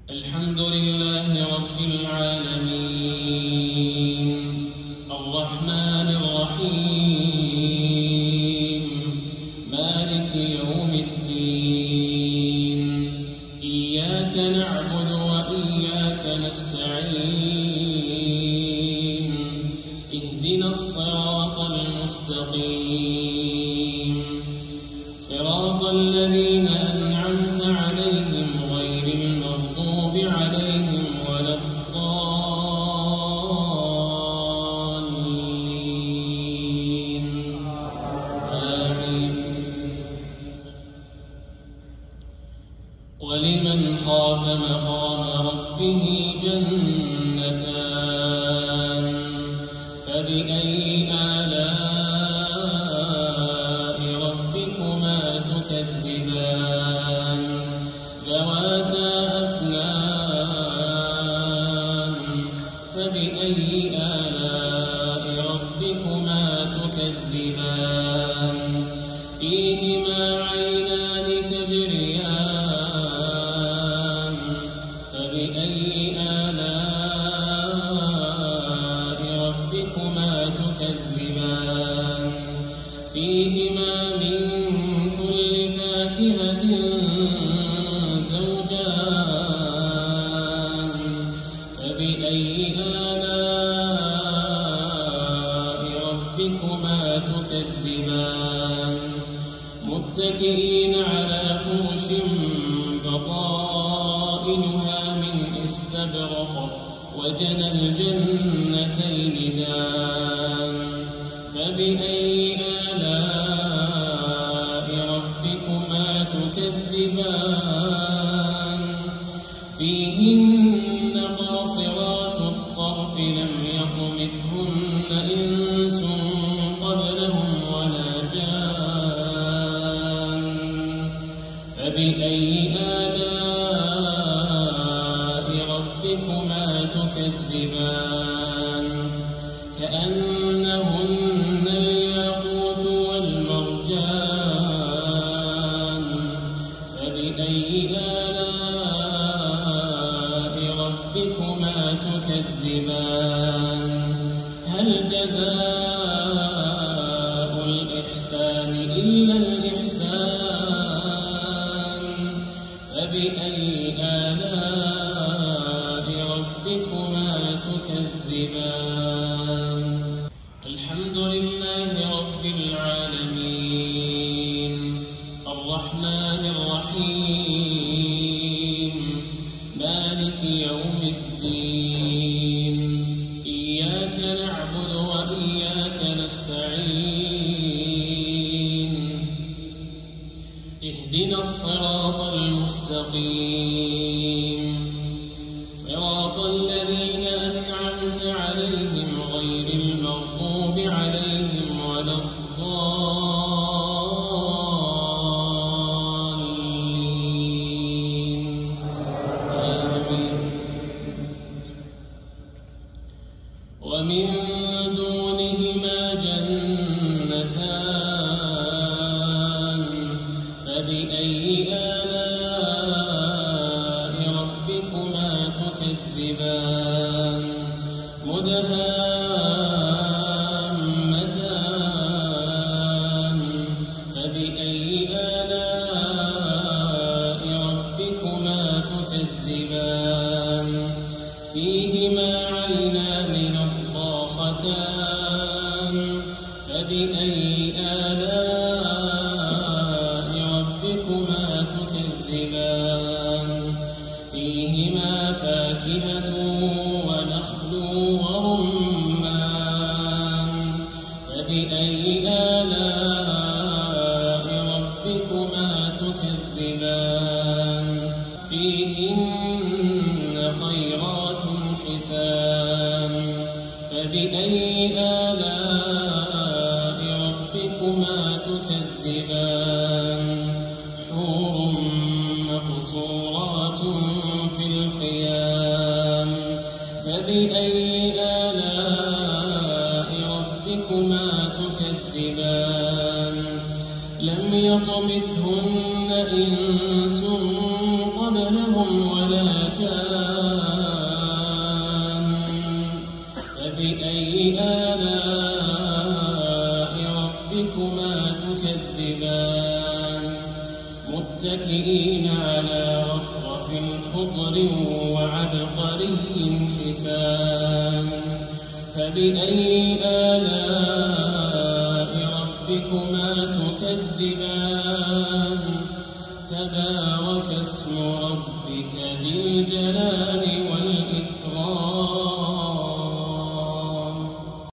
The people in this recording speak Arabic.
الحمد لله رب العالمين الرحمن الرحيم مالك يوم الدين إياك نعبد وإياك نستعين اهدنا الصراط المستقيم صراط الذين أنعمت عليهم غير المغضوب عليهم ولا الضالين آمين. ولمن خاف مقام ربه جنتان فبأي آلاء ربكما تكذبان ذواتا أفنان فبأي آلاء ربكما تكذبان فيهما عينان تجريان فبأي آلاء ربكما تكذبان فيهما من كل فاكهة زوجان فبأي آلاء ربكما تكذبان متكئين على فرش بطائنها من استبرق وجنى الجنتين دان فبأي آلاء ربكما تكذبان فيهن قاصرات الطرف لم يطمثهن إنس قبلهم ولا جان فبأي آلاء ربكما تكذبان كأنهن الياقوت والمرجان فبأي آلاء ربكما تكذبان هل جزاء الإحسان إلا الإحسان فبأي آلاء ربكما تكذبان الحمد لله رب العالمين الرحمن الرحيم مالك يوم الدين إياك نعبد وإياك نستعين اهدنا الصراط المستقيم صراط الذين أنعمت عليهم غير المغضوب عليهم ولا الضالين آمين. ومن دونهما جنتان فبأي آلاء ربكما تكذبان مدهامتان فبأي آلاء ربكما تكذبان فيهما عينان نضاختان فبأي آلاء ربكما تكذبان فيهما فاكهة ونخل ورمان فبأي آلاء ربكما تكذبان فيهن خيرات حسان فبأي آلاء ربكما تكذبان حور مقصورات في الخيام فبأي آلاء ربكما تكذبان لم يطمثهن إنس قبلهم ولا الجان فبأي آلاء ربكما تكذبان متكئين على رفرف خضر وعبقري حسان فبأي آلاء ربكما تكذبان تبارك اسم ربك ذي الجلال